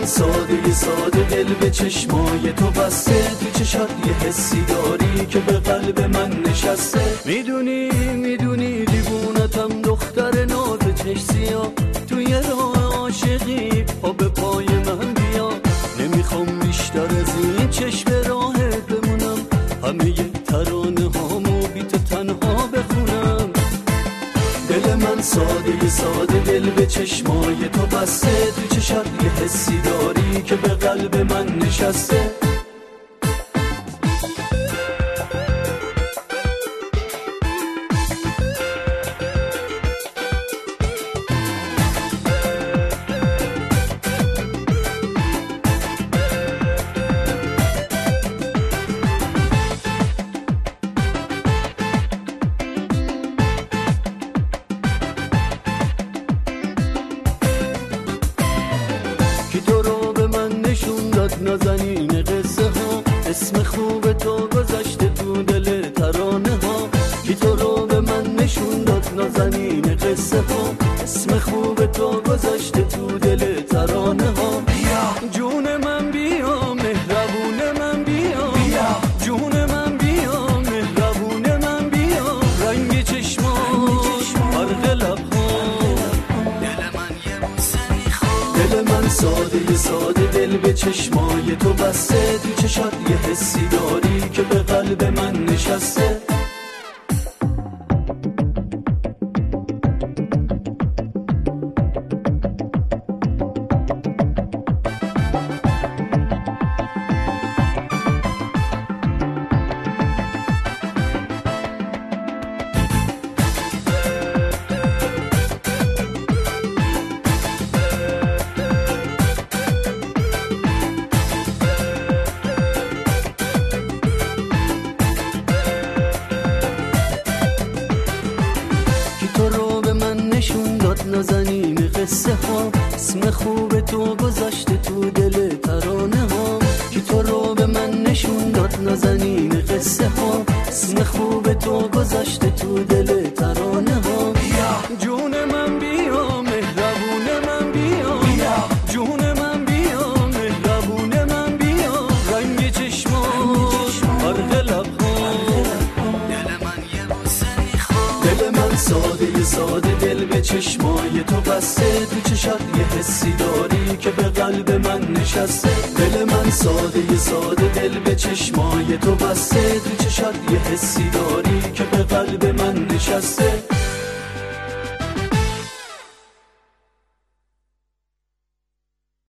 ساده ساده دل به چشمای تو بسته، تو چشات یه حسی داری که به قلب من نشسته. میدونی دیوونتم دختر ناز چش سیاه، توی راه عاشقی پا به پای من بیا. نمیخوام بیشتر از این چشم راهت بمونم، همه ی ترانه هامو بی تو تنها بخونم. دل من ساده ساده دل به چشمای تو بسته، تو چشات یه حسی داری که به قلب من نشسته. نازنین قصه ها، اسم خوب تو گذاشته تو دل ترانه ها. کی تو رو به من نشون داد نازنین قصه ها، اسم خوب تو گذاشته تو دل ترانه ها. بیا جون من بیا، مهربون من بیا، جون من بیا، مهربون من بیا. رنگ چشما فرق لبها، دل من یه بوسه میخواد. دل من ساده ساده دل به چشمای تو بسته، تو چشات یه حسی داری که به قلب من نشسته. نازنین قصه ها، اسم خوب تو گذاشته تو دل ترانه ها. کی تو رو به من نشون داد نازنین قصه ها، اسم خوب تو گذاشته تو دل ترانه ها. بیا جون من بیا، مهربون من بیا، جون من بیا، مهربون من بیا. رنگ چشما فرق لبها، دل من یه بوسه میخواد. دل من ساده ساده دل به چشمای تو بسته، تو چشات یه حسی داری که به قلب من نشسته. دل من ساده ساده دل به چشمای تو بسته، تو چشات یه حسی داری که به قلب من نشسته.